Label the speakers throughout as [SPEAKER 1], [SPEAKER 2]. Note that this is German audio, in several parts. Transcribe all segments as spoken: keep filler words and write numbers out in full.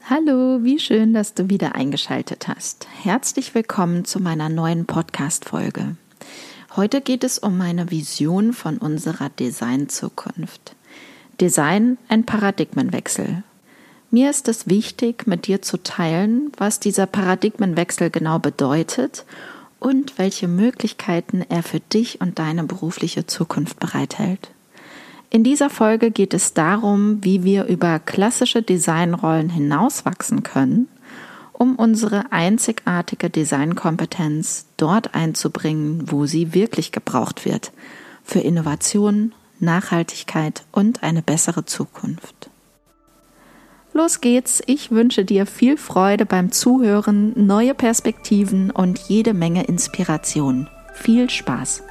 [SPEAKER 1] Hallo, wie schön, dass du wieder eingeschaltet hast. Herzlich willkommen zu meiner neuen Podcast-Folge. Heute geht es um meine Vision von unserer Design-Zukunft. Design, ein Paradigmenwechsel. Mir ist es wichtig, mit dir zu teilen, was dieser Paradigmenwechsel genau bedeutet und welche Möglichkeiten er für dich und deine berufliche Zukunft bereithält. In dieser Folge geht es darum, wie wir über klassische Designrollen hinauswachsen können, um unsere einzigartige Designkompetenz dort einzubringen, wo sie wirklich gebraucht wird, für Innovation, Nachhaltigkeit und eine bessere Zukunft. Los geht's, ich wünsche dir viel Freude beim Zuhören, neue Perspektiven und jede Menge Inspiration. Viel Spaß!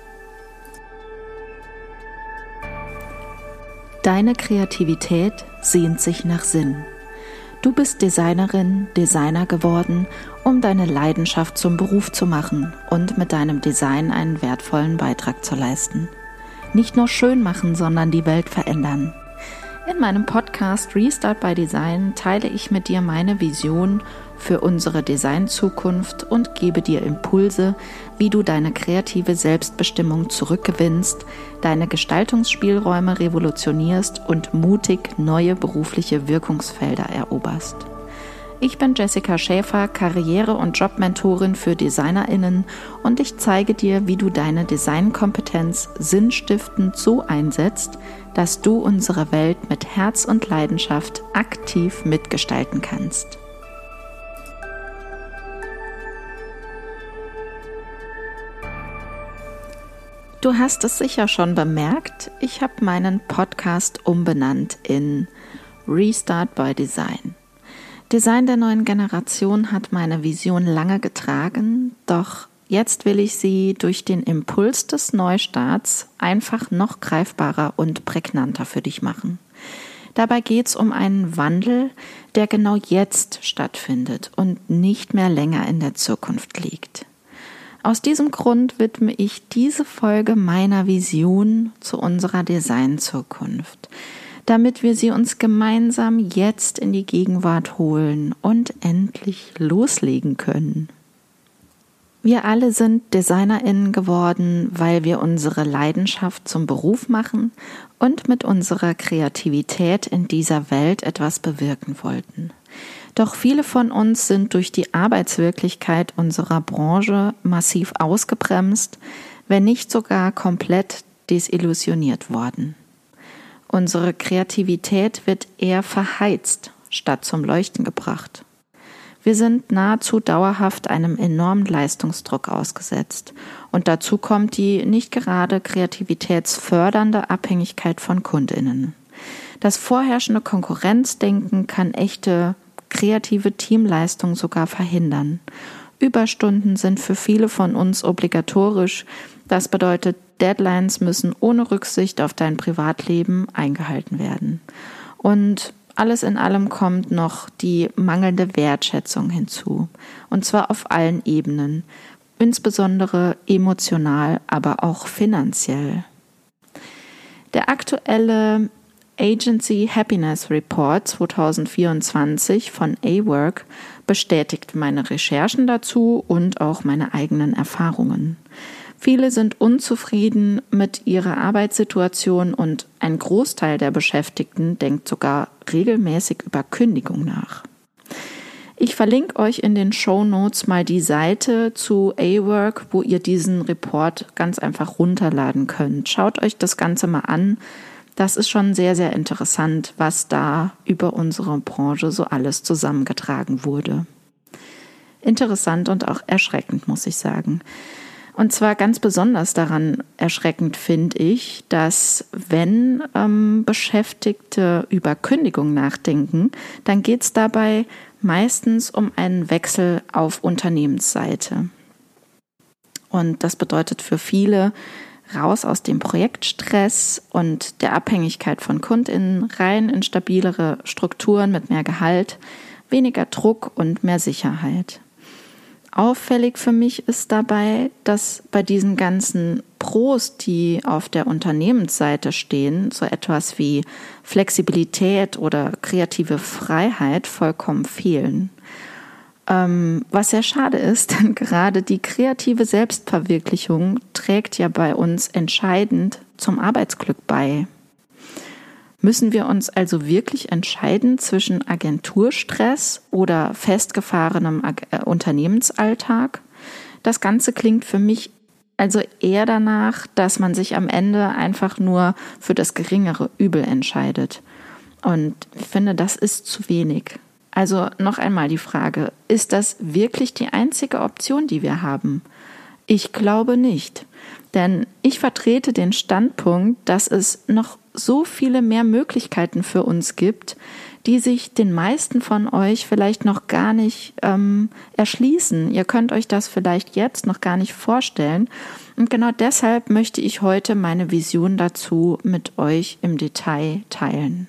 [SPEAKER 1] Deine Kreativität sehnt sich nach Sinn. Du bist Designerin, Designer geworden, um deine Leidenschaft zum Beruf zu machen und mit deinem Design einen wertvollen Beitrag zu leisten. Nicht nur schön machen, sondern die Welt verändern. In meinem Podcast Restart by Design teile ich mit dir meine Vision für unsere Design-Zukunft und gebe dir Impulse, wie du deine kreative Selbstbestimmung zurückgewinnst, deine Gestaltungsspielräume revolutionierst und mutig neue berufliche Wirkungsfelder eroberst. Ich bin Jessica Schäfer, Karriere- und Jobmentorin für DesignerInnen und ich zeige dir, wie du deine Designkompetenz sinnstiftend so einsetzt, dass du unsere Welt mit Herz und Leidenschaft aktiv mitgestalten kannst. Du hast es sicher schon bemerkt, ich habe meinen Podcast umbenannt in Restart by Design. Design der neuen Generation hat meine Vision lange getragen, doch jetzt will ich sie durch den Impuls des Neustarts einfach noch greifbarer und prägnanter für dich machen. Dabei geht es um einen Wandel, der genau jetzt stattfindet und nicht mehr länger in der Zukunft liegt. Aus diesem Grund widme ich diese Folge meiner Vision zu unserer Design-Zukunft, damit wir sie uns gemeinsam jetzt in die Gegenwart holen und endlich loslegen können. Wir alle sind DesignerInnen geworden, weil wir unsere Leidenschaft zum Beruf machen und mit unserer Kreativität in dieser Welt etwas bewirken wollten. Doch viele von uns sind durch die Arbeitswirklichkeit unserer Branche massiv ausgebremst, wenn nicht sogar komplett desillusioniert worden. Unsere Kreativität wird eher verheizt, statt zum Leuchten gebracht. Wir sind nahezu dauerhaft einem enormen Leistungsdruck ausgesetzt. Und dazu kommt die nicht gerade kreativitätsfördernde Abhängigkeit von KundInnen. Das vorherrschende Konkurrenzdenken kann echte kreative Teamleistung sogar verhindern. Überstunden sind für viele von uns obligatorisch. Das bedeutet, Deadlines müssen ohne Rücksicht auf dein Privatleben eingehalten werden. Und alles in allem kommt noch die mangelnde Wertschätzung hinzu. Und zwar auf allen Ebenen, insbesondere emotional, aber auch finanziell. Der aktuelle Agency Happiness Report zwanzig vierundzwanzig von A-Work bestätigt meine Recherchen dazu und auch meine eigenen Erfahrungen. Viele sind unzufrieden mit ihrer Arbeitssituation und ein Großteil der Beschäftigten denkt sogar regelmäßig über Kündigung nach. Ich verlinke euch in den Shownotes mal die Seite zu A-Work, wo ihr diesen Report ganz einfach runterladen könnt. Schaut euch das Ganze mal an. Das ist schon sehr, sehr interessant, was da über unsere Branche so alles zusammengetragen wurde. Interessant und auch erschreckend, muss ich sagen. Und zwar ganz besonders daran erschreckend finde ich, dass wenn ähm, Beschäftigte über Kündigung nachdenken, dann geht es dabei meistens um einen Wechsel auf Unternehmensseite. Und das bedeutet für viele raus aus dem Projektstress und der Abhängigkeit von KundInnen, rein in stabilere Strukturen mit mehr Gehalt, weniger Druck und mehr Sicherheit. Auffällig für mich ist dabei, dass bei diesen ganzen Pros, die auf der Unternehmensseite stehen, so etwas wie Flexibilität oder kreative Freiheit vollkommen fehlen. Ähm, was sehr schade ist, denn gerade die kreative Selbstverwirklichung trägt ja bei uns entscheidend zum Arbeitsglück bei. Müssen wir uns also wirklich entscheiden zwischen Agenturstress oder festgefahrenem Ag- Unternehmensalltag? Das Ganze klingt für mich also eher danach, dass man sich am Ende einfach nur für das geringere Übel entscheidet. Und ich finde, das ist zu wenig. Also noch einmal die Frage, ist das wirklich die einzige Option, die wir haben? Ich glaube nicht, denn ich vertrete den Standpunkt, dass es noch so viele mehr Möglichkeiten für uns gibt, die sich den meisten von euch vielleicht noch gar nicht ähm, erschließen. Ihr könnt euch das vielleicht jetzt noch gar nicht vorstellen. Und genau deshalb möchte ich heute meine Vision dazu mit euch im Detail teilen.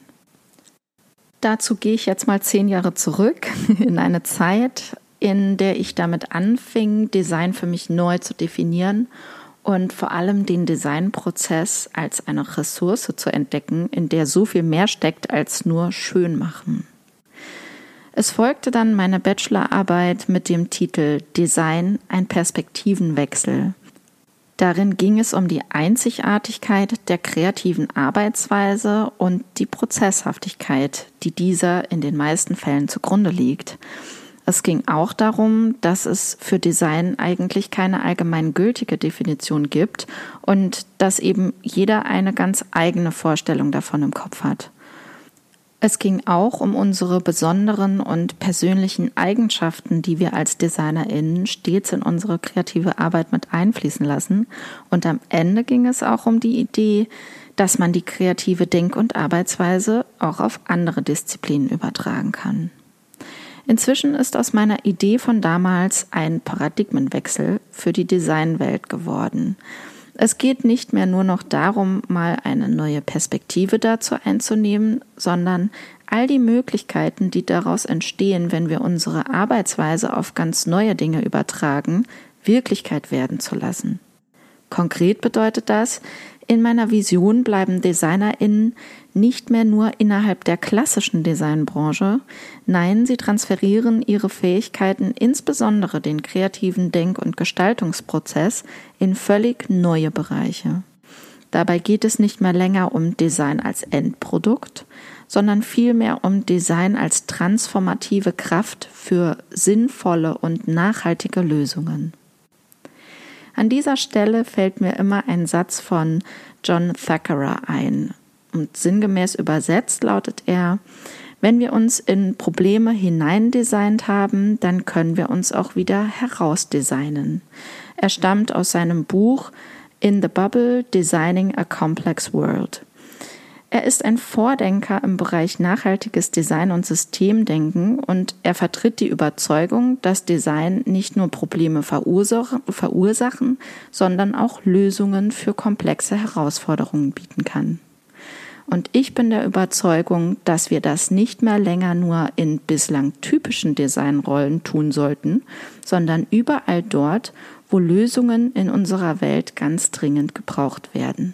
[SPEAKER 1] Dazu gehe ich jetzt mal zehn Jahre zurück in eine Zeit, in der ich damit anfing, Design für mich neu zu definieren und vor allem den Designprozess als eine Ressource zu entdecken, in der so viel mehr steckt als nur schön machen. Es folgte dann meine Bachelorarbeit mit dem Titel Design, ein Perspektivenwechsel. Darin ging es um die Einzigartigkeit der kreativen Arbeitsweise und die Prozesshaftigkeit, die dieser in den meisten Fällen zugrunde liegt. Es ging auch darum, dass es für Design eigentlich keine allgemeingültige Definition gibt und dass eben jeder eine ganz eigene Vorstellung davon im Kopf hat. Es ging auch um unsere besonderen und persönlichen Eigenschaften, die wir als DesignerInnen stets in unsere kreative Arbeit mit einfließen lassen. Und am Ende ging es auch um die Idee, dass man die kreative Denk- und Arbeitsweise auch auf andere Disziplinen übertragen kann. Inzwischen ist aus meiner Idee von damals ein Paradigmenwechsel für die Designwelt geworden. Es geht nicht mehr nur noch darum, mal eine neue Perspektive dazu einzunehmen, sondern all die Möglichkeiten, die daraus entstehen, wenn wir unsere Arbeitsweise auf ganz neue Dinge übertragen, Wirklichkeit werden zu lassen. Konkret bedeutet das, in meiner Vision bleiben DesignerInnen nicht mehr nur innerhalb der klassischen Designbranche, nein, sie transferieren ihre Fähigkeiten, insbesondere den kreativen Denk- und Gestaltungsprozess, in völlig neue Bereiche. Dabei geht es nicht mehr länger um Design als Endprodukt, sondern vielmehr um Design als transformative Kraft für sinnvolle und nachhaltige Lösungen. An dieser Stelle fällt mir immer ein Satz von John Thackera ein. Und sinngemäß übersetzt lautet er: Wenn wir uns in Probleme hineindesignt haben, dann können wir uns auch wieder herausdesignen. Er stammt aus seinem Buch In the Bubble: Designing a Complex World. Er ist ein Vordenker im Bereich nachhaltiges Design und Systemdenken und er vertritt die Überzeugung, dass Design nicht nur Probleme verursachen, sondern auch Lösungen für komplexe Herausforderungen bieten kann. Und ich bin der Überzeugung, dass wir das nicht mehr länger nur in bislang typischen Designrollen tun sollten, sondern überall dort, wo Lösungen in unserer Welt ganz dringend gebraucht werden.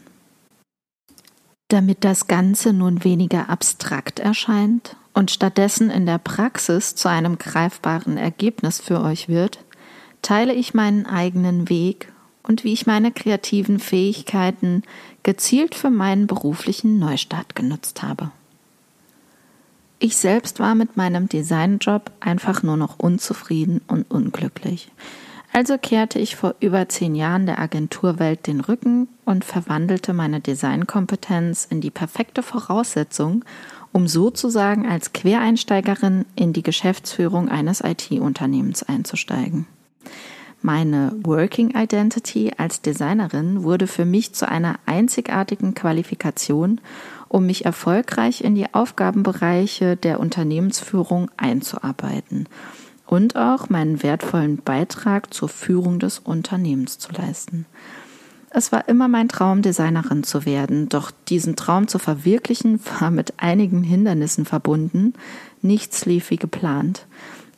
[SPEAKER 1] Damit das Ganze nun weniger abstrakt erscheint und stattdessen in der Praxis zu einem greifbaren Ergebnis für euch wird, teile ich meinen eigenen Weg und wie ich meine kreativen Fähigkeiten gezielt für meinen beruflichen Neustart genutzt habe. Ich selbst war mit meinem Designjob einfach nur noch unzufrieden und unglücklich. Also kehrte ich vor über zehn Jahren der Agenturwelt den Rücken und verwandelte meine Designkompetenz in die perfekte Voraussetzung, um sozusagen als Quereinsteigerin in die Geschäftsführung eines I T-Unternehmens einzusteigen. Meine Working Identity als Designerin wurde für mich zu einer einzigartigen Qualifikation, um mich erfolgreich in die Aufgabenbereiche der Unternehmensführung einzuarbeiten und auch meinen wertvollen Beitrag zur Führung des Unternehmens zu leisten. Es war immer mein Traum, Designerin zu werden, doch diesen Traum zu verwirklichen war mit einigen Hindernissen verbunden. Nichts lief wie geplant.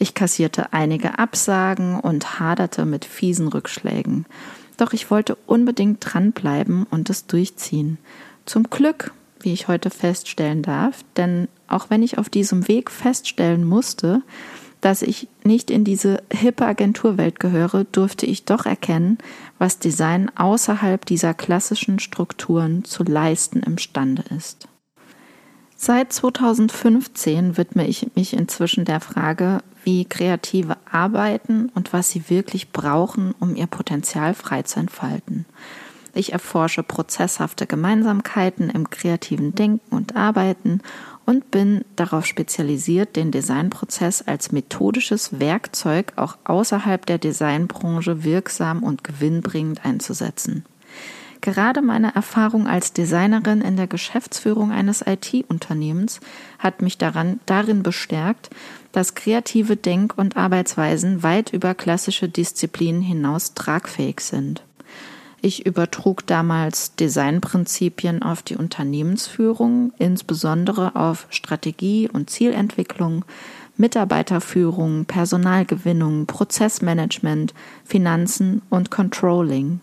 [SPEAKER 1] Ich kassierte einige Absagen und haderte mit fiesen Rückschlägen. Doch ich wollte unbedingt dranbleiben und es durchziehen. Zum Glück, wie ich heute feststellen darf, denn auch wenn ich auf diesem Weg feststellen musste, dass ich nicht in diese hippe Agenturwelt gehöre, durfte ich doch erkennen, was Design außerhalb dieser klassischen Strukturen zu leisten imstande ist. Seit zweitausendfünfzehn widme ich mich inzwischen der Frage, wie Kreative arbeiten und was sie wirklich brauchen, um ihr Potenzial frei zu entfalten. Ich erforsche prozesshafte Gemeinsamkeiten im kreativen Denken und Arbeiten und bin darauf spezialisiert, den Designprozess als methodisches Werkzeug auch außerhalb der Designbranche wirksam und gewinnbringend einzusetzen. Gerade meine Erfahrung als Designerin in der Geschäftsführung eines I T-Unternehmens hat mich daran, darin bestärkt, dass kreative Denk- und Arbeitsweisen weit über klassische Disziplinen hinaus tragfähig sind. Ich übertrug damals Designprinzipien auf die Unternehmensführung, insbesondere auf Strategie und Zielentwicklung, Mitarbeiterführung, Personalgewinnung, Prozessmanagement, Finanzen und Controlling.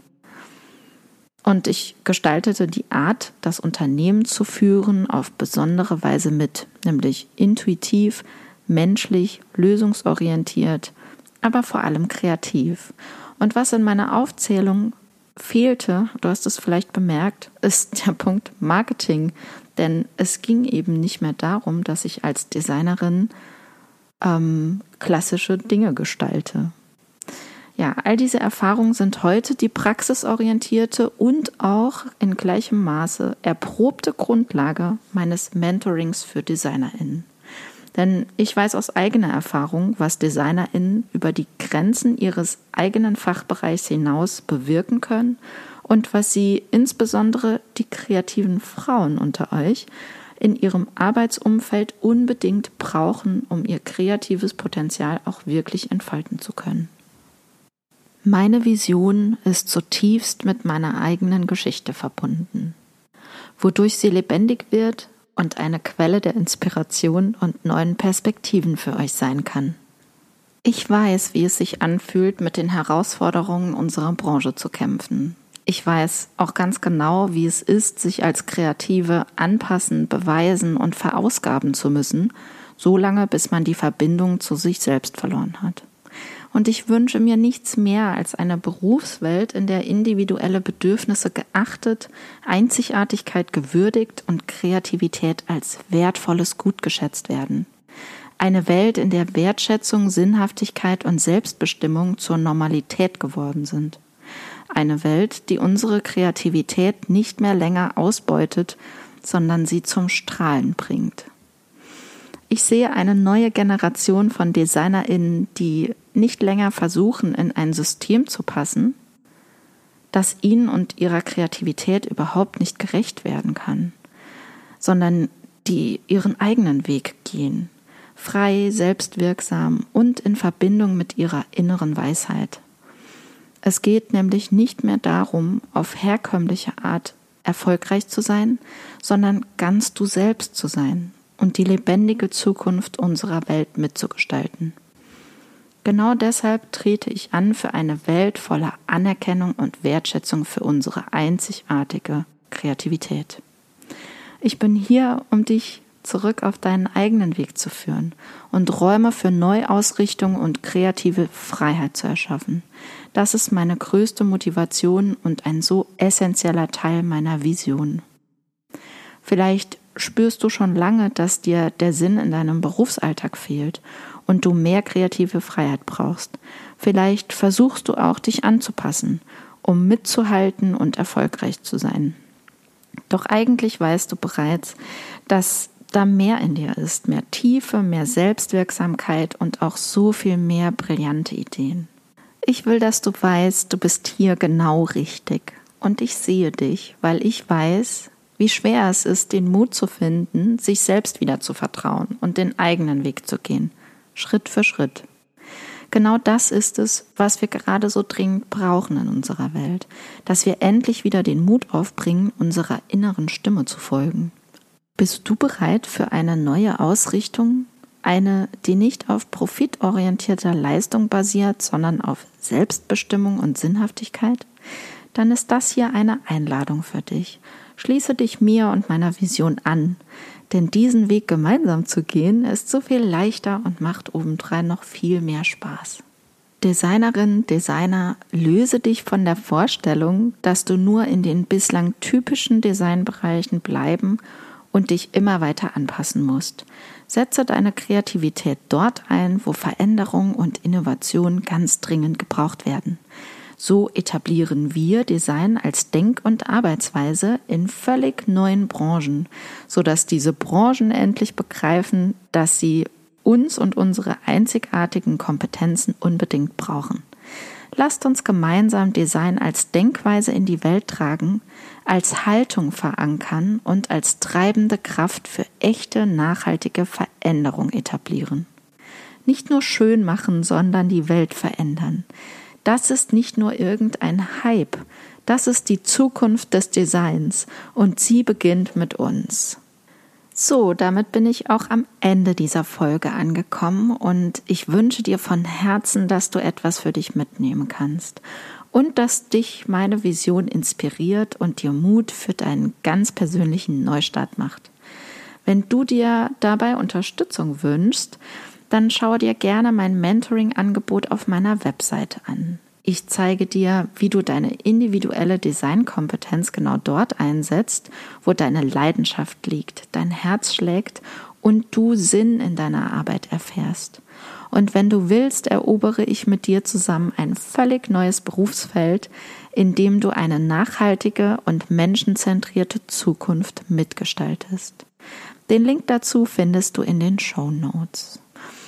[SPEAKER 1] Und ich gestaltete die Art, das Unternehmen zu führen, auf besondere Weise mit, nämlich intuitiv, menschlich, lösungsorientiert, aber vor allem kreativ. Und was in meiner Aufzählung fehlte, du hast es vielleicht bemerkt, ist der Punkt Marketing. Denn es ging eben nicht mehr darum, dass ich als Designerin ähm, klassische Dinge gestalte. Ja, all diese Erfahrungen sind heute die praxisorientierte und auch in gleichem Maße erprobte Grundlage meines Mentorings für DesignerInnen. Denn ich weiß aus eigener Erfahrung, was DesignerInnen über die Grenzen ihres eigenen Fachbereichs hinaus bewirken können und was sie, insbesondere die kreativen Frauen unter euch, in ihrem Arbeitsumfeld unbedingt brauchen, um ihr kreatives Potenzial auch wirklich entfalten zu können. Meine Vision ist zutiefst mit meiner eigenen Geschichte verbunden, wodurch sie lebendig wird und eine Quelle der Inspiration und neuen Perspektiven für euch sein kann. Ich weiß, wie es sich anfühlt, mit den Herausforderungen unserer Branche zu kämpfen. Ich weiß auch ganz genau, wie es ist, sich als Kreative anpassen, beweisen und verausgaben zu müssen, solange bis man die Verbindung zu sich selbst verloren hat. Und ich wünsche mir nichts mehr als eine Berufswelt, in der individuelle Bedürfnisse geachtet, Einzigartigkeit gewürdigt und Kreativität als wertvolles Gut geschätzt werden. Eine Welt, in der Wertschätzung, Sinnhaftigkeit und Selbstbestimmung zur Normalität geworden sind. Eine Welt, die unsere Kreativität nicht mehr länger ausbeutet, sondern sie zum Strahlen bringt. Ich sehe eine neue Generation von DesignerInnen, die nicht länger versuchen, in ein System zu passen, das ihnen und ihrer Kreativität überhaupt nicht gerecht werden kann, sondern die ihren eigenen Weg gehen, frei, selbstwirksam und in Verbindung mit ihrer inneren Weisheit. Es geht nämlich nicht mehr darum, auf herkömmliche Art erfolgreich zu sein, sondern ganz du selbst zu sein und die lebendige Zukunft unserer Welt mitzugestalten. Genau deshalb trete ich an für eine Welt voller Anerkennung und Wertschätzung für unsere einzigartige Kreativität. Ich bin hier, um dich zurück auf deinen eigenen Weg zu führen und Räume für Neuausrichtung und kreative Freiheit zu erschaffen. Das ist meine größte Motivation und ein so essentieller Teil meiner Vision. Vielleicht spürst du schon lange, dass dir der Sinn in deinem Berufsalltag fehlt und du mehr kreative Freiheit brauchst. Vielleicht versuchst du auch, dich anzupassen, um mitzuhalten und erfolgreich zu sein. Doch eigentlich weißt du bereits, dass da mehr in dir ist, mehr Tiefe, mehr Selbstwirksamkeit und auch so viel mehr brillante Ideen. Ich will, dass du weißt, du bist hier genau richtig und ich sehe dich, weil ich weiß, wie schwer es ist, den Mut zu finden, sich selbst wieder zu vertrauen und den eigenen Weg zu gehen, Schritt für Schritt. Genau das ist es, was wir gerade so dringend brauchen in unserer Welt, dass wir endlich wieder den Mut aufbringen, unserer inneren Stimme zu folgen. Bist du bereit für eine neue Ausrichtung eine, die nicht auf profitorientierter Leistung basiert, sondern auf Selbstbestimmung und Sinnhaftigkeit, dann ist das hier eine Einladung für dich. Schließe dich mir und meiner Vision an, denn diesen Weg gemeinsam zu gehen, ist so viel leichter und macht obendrein noch viel mehr Spaß. Designerin, Designer, löse dich von der Vorstellung, dass du nur in den bislang typischen Designbereichen bleiben und dich immer weiter anpassen musst. Setze deine Kreativität dort ein, wo Veränderung und Innovation ganz dringend gebraucht werden. So etablieren wir Design als Denk- und Arbeitsweise in völlig neuen Branchen, sodass diese Branchen endlich begreifen, dass sie uns und unsere einzigartigen Kompetenzen unbedingt brauchen. Lasst uns gemeinsam Design als Denkweise in die Welt tragen, als Haltung verankern und als treibende Kraft für echte, nachhaltige Veränderung etablieren. Nicht nur schön machen, sondern die Welt verändern. Das ist nicht nur irgendein Hype, das ist die Zukunft des Designs und sie beginnt mit uns. So, damit bin ich auch am Ende dieser Folge angekommen und ich wünsche dir von Herzen, dass du etwas für dich mitnehmen kannst und dass dich meine Vision inspiriert und dir Mut für deinen ganz persönlichen Neustart macht. Wenn du dir dabei Unterstützung wünschst, dann schau dir gerne mein Mentoring-Angebot auf meiner Webseite an. Ich zeige dir, wie du deine individuelle Designkompetenz genau dort einsetzt, wo deine Leidenschaft liegt, dein Herz schlägt und du Sinn in deiner Arbeit erfährst. Und wenn du willst, erobere ich mit dir zusammen ein völlig neues Berufsfeld, in dem du eine nachhaltige und menschenzentrierte Zukunft mitgestaltest. Den Link dazu findest du in den Shownotes.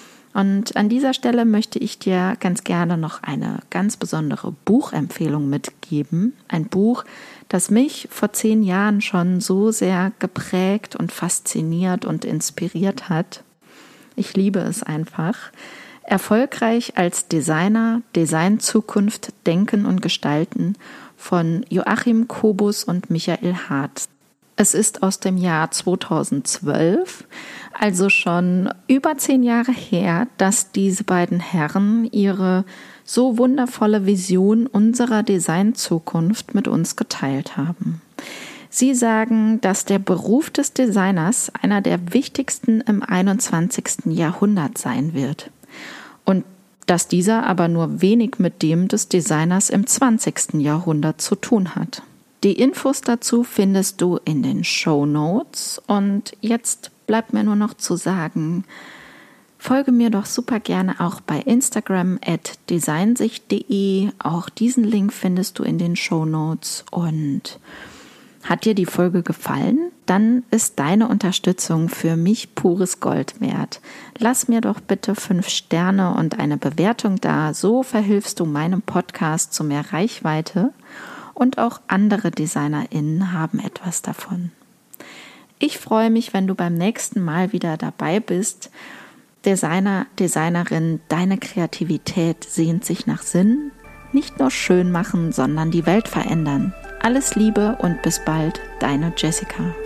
[SPEAKER 1] Und an dieser Stelle möchte ich dir ganz gerne noch eine ganz besondere Buchempfehlung mitgeben. Ein Buch, das mich vor zehn Jahren schon so sehr geprägt und fasziniert und inspiriert hat. Ich liebe es einfach. Erfolgreich als Designer, Design-Zukunft, Denken und Gestalten von Joachim Kobus und Michael Hart. Es ist aus dem Jahr zweitausendzwölf, also schon über zehn Jahre her, dass diese beiden Herren ihre so wundervolle Vision unserer Design-Zukunft mit uns geteilt haben. Sie sagen, dass der Beruf des Designers einer der wichtigsten im einundzwanzigsten Jahrhundert sein wird und dass dieser aber nur wenig mit dem des Designers im zwanzigsten Jahrhundert zu tun hat. Die Infos dazu findest du in den Shownotes und jetzt bleibt mir nur noch zu sagen, folge mir doch super gerne auch bei Instagram at designsicht punkt de, auch diesen Link findest du in den Shownotes und hat dir die Folge gefallen? Dann ist deine Unterstützung für mich pures Gold wert. Lass mir doch bitte fünf Sterne und eine Bewertung da, so verhilfst du meinem Podcast zu mehr Reichweite. Und auch andere DesignerInnen haben etwas davon. Ich freue mich, wenn du beim nächsten Mal wieder dabei bist. Designer, Designerin, deine Kreativität sehnt sich nach Sinn. Nicht nur schön machen, sondern die Welt verändern. Alles Liebe und bis bald, deine Jessica.